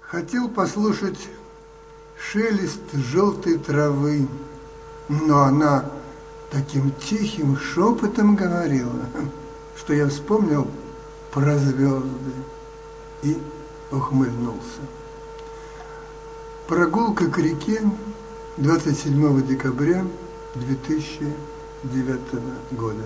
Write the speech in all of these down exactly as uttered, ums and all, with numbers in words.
Хотел послушать шелест желтой травы, но она таким тихим шепотом говорила, что я вспомнил про звезды и ухмыльнулся. Прогулка к реке двадцать седьмого декабря две тысячи девятого года.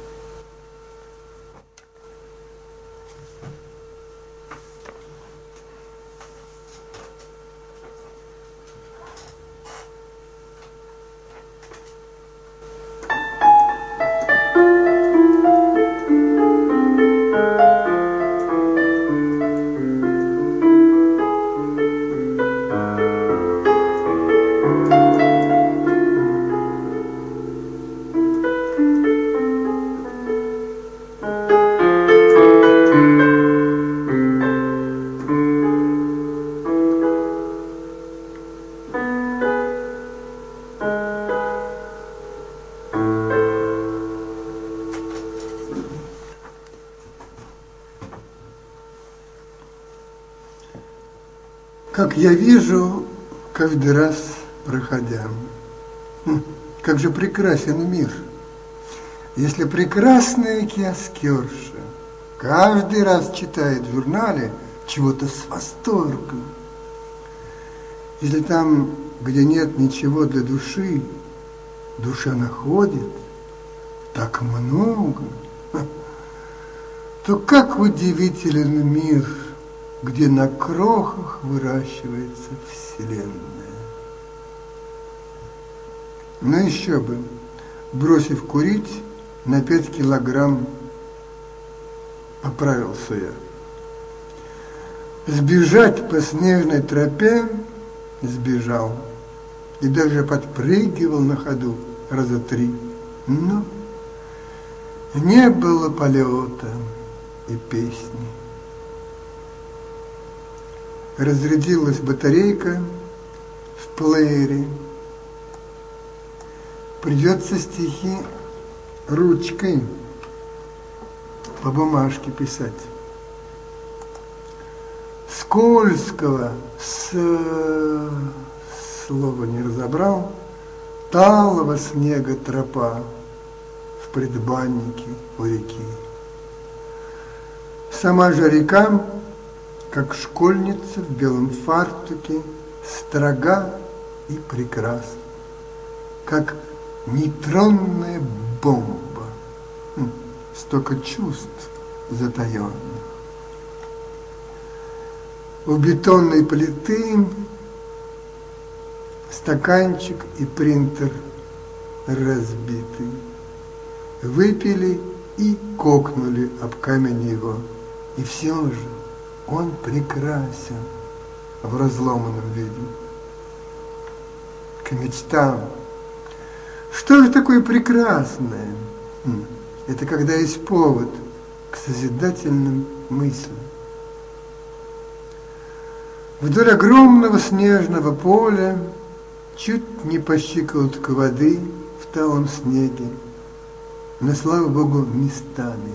Как я вижу, каждый раз проходя, как же прекрасен мир, если прекрасная киоскерша каждый раз читает в журнале чего-то с восторгом, если там, где нет ничего для души, душа находит так много, то как удивителен мир, где на крохах выращивается Вселенная. Но еще бы, бросив курить, на пять килограмм поправился я. Сбежать по снежной тропе сбежал и даже подпрыгивал на ходу раза три. Но не было полета и песни. Разрядилась батарейка в плеере. Придется стихи ручкой по бумажке писать. Скользкого с... слова не разобрал, талого снега тропа в предбаннике у реки. Сама же река, как школьница в белом фартуке, строга и прекрасна, как нейтронная бомба, столько чувств затаенных. У бетонной плиты стаканчик и принтер разбитый. Выпили и кокнули об камень его, и все же он прекрасен в разломанном виде. К мечтам. Что же такое прекрасное? Это когда есть повод к созидательным мыслям. Вдоль огромного снежного поля, чуть не по щиколотку воды в талом снеге, но, слава Богу, местами.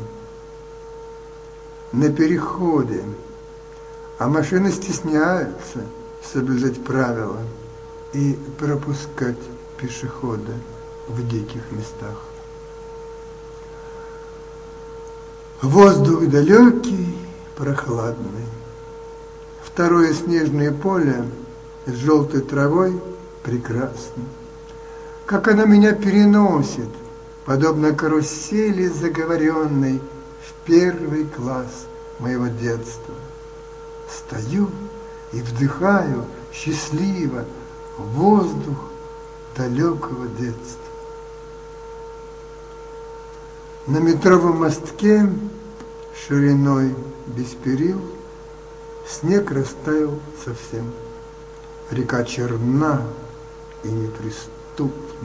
На переходе. А машины стесняются соблюдать правила и пропускать пешехода в диких местах. Воздух далекий, прохладный. Второе снежное поле с желтой травой прекрасно. Как оно меня переносит, подобно карусели заговоренной в первый класс моего детства. Стою и вдыхаю счастливо воздух далекого детства. На метровом мостке шириной без перил снег растаял совсем. Река черна и неприступна.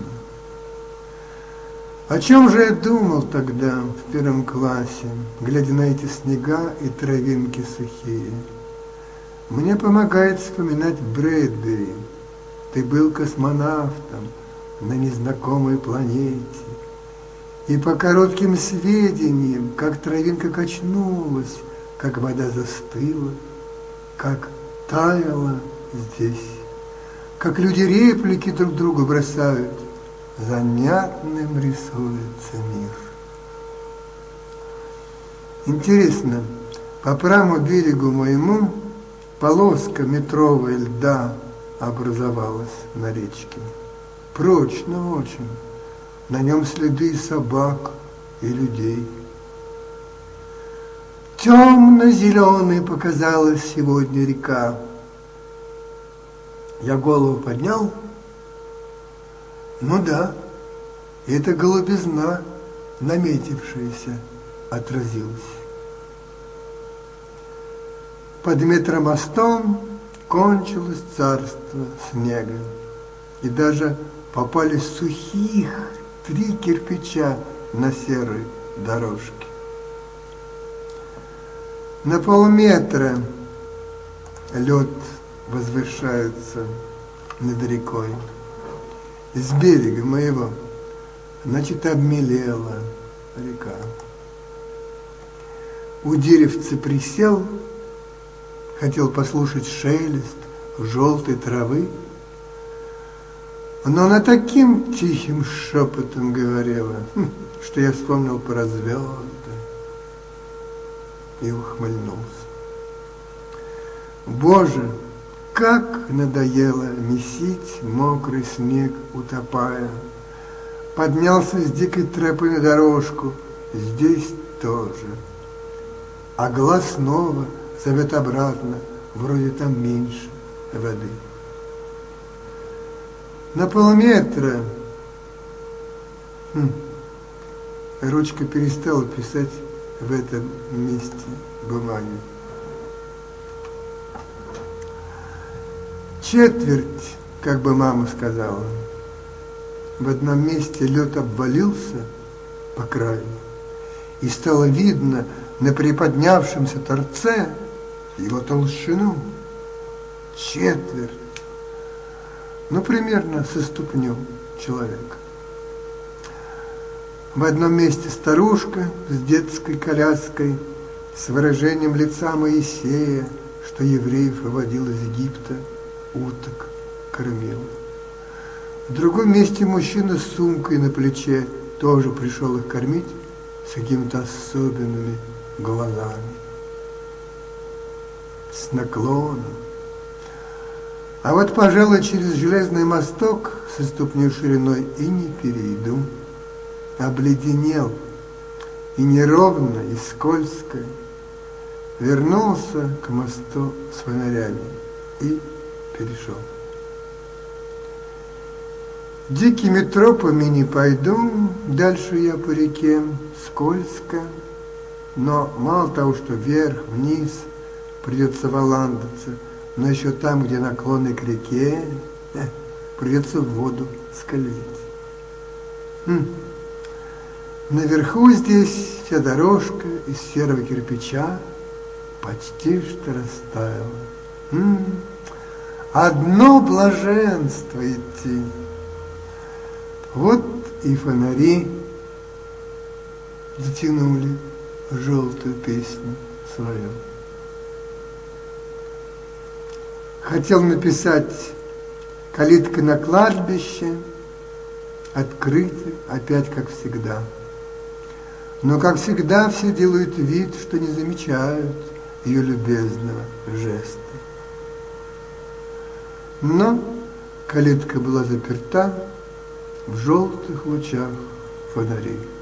О чем же я думал тогда в первом классе, глядя на эти снега и травинки сухие? Мне помогает вспоминать Брэдбери. Ты был космонавтом на незнакомой планете. И по коротким сведениям, как травинка качнулась, как вода застыла, как таяло здесь, как люди реплики друг другу бросают, занятным рисуется мир. Интересно, по правому берегу моему полоска метровая льда образовалась на речке. Прочно очень, на нем следы собак и людей. Темно-зеленой показалась сегодня река. Я голову поднял. Ну да, эта голубизна, наметившаяся, отразилась. Под метромостом кончилось царство снега, и даже попались сухих три кирпича на серой дорожке. На полметра лед возвышается над рекой. С берега моего, значит, обмелела река. У деревца присел, хотел послушать шелест желтой травы, но она таким тихим шепотом говорила, что я вспомнил про звезды и ухмыльнулся. Боже, как надоело месить мокрый снег, утопая. Поднялся с дикой тропы на дорожку, здесь тоже. А глаз снова зовет обратно, вроде там меньше воды. На полметра хм, ручка перестала писать в этом месте бумаги. Четверть, как бы мама сказала. В одном месте лед обвалился по краю, и стало видно на приподнявшемся торце его толщину. Четверть, ну, примерно со ступню человека. В одном месте старушка с детской коляской, с выражением лица Моисея, что евреев выводил из Египта, уток кормил. В другом месте мужчина с сумкой на плече тоже пришел их кормить с какими-то особенными глазами, с наклоном. А вот, пожалуй, через железный мосток со ступней шириной и не перейду. Обледенел, и неровно, и скользко. Вернулся к мосту с фонарями и перешел. Дикими тропами не пойду, дальше я по реке, скользко, но мало того, что вверх, вниз придется валандаться, но еще там, где наклоны к реке, э, придется в воду скользить. Хм. Наверху здесь вся дорожка из серого кирпича почти что растаяла. М-м. Одно блаженство идти. Вот и фонари затянули желтую песню свою. Хотел написать «Калитка на кладбище», открыты опять как всегда. Но, как всегда, все делают вид, что не замечают ее любезного жеста. Но калитка была заперта в желтых лучах фонарей.